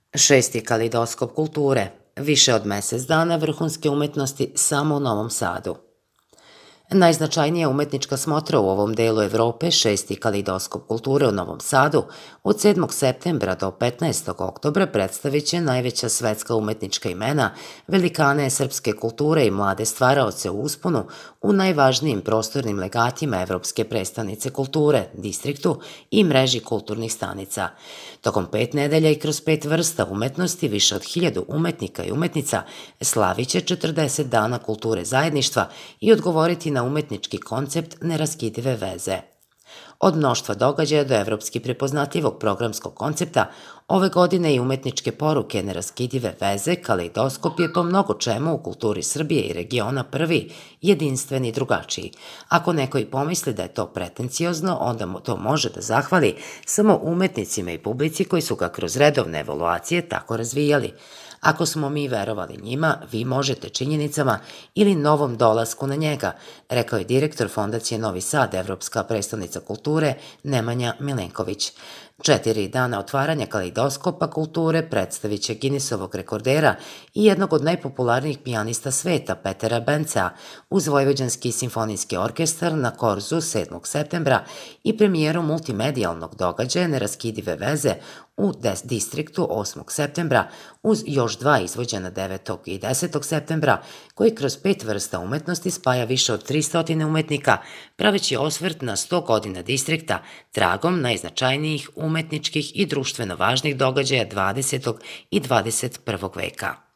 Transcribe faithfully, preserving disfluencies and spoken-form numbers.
Šesti kaleidoskop kulture. Više od mesec dana vrhunske umetnosti samo u Novom Sadu. Najznačajnija umetnička smotra u ovom delu Evrope, šesti kaleidoskop kulture u Novom Sadu, od sedmog septembra do petnaestog oktobra predstavit će najveća svetska umetnička imena, velikane srpske kulture i mlade stvaraoce u usponu u najvažnijim prostornim legatima Evropske prestonice kulture, distriktu i mreži kulturnih stanica. Tokom pet nedelja i kroz pet vrsta umetnosti više od hiljadu umetnika i umetnica slavit će četrdeset dana kulture zajedništva i odgovoriti na umetnički koncept neraskidive veze. Od mnoštva događaja do evropski prepoznatljivog programskog koncepta, ove godine i umetničke poruke neraskidive veze, kaleidoskop je po mnogo čemu u kulturi Srbije i regiona prvi, jedinstveni i drugačiji. Ako neko i pomisli da je to pretenciozno, onda mu to može da zahvali samo umetnicima i publici koji su ga kroz redovne evaluacije tako razvijali. Ako smo mi verovali njima, vi možete činjenicama ili novom dolasku na njega, rekao je direktor Fondacije Novi Sad, Evropska prestonica kulture, Nemanja Milenković. Četiri dana otvaranja kaleidoskopa kulture predstavit će Guinnessovog rekordera i jednog od najpopularnijih pijanista sveta, Petera Bencea, uz Vojvođanski simfonijski orkestar na Korzu sedmog septembra i premijeru multimedijalnog događaja neraskidive veze u distriktu osmog septembra uz još dva izvođena devetog i desetog septembra, koji kroz pet vrsta umetnosti spaja više od tristo umetnika, praveći osvrt na sto godina distrikta, tragom najznačajnijih umetničkih i društveno važnih događaja dvadesetog i dvadeset prvog veka.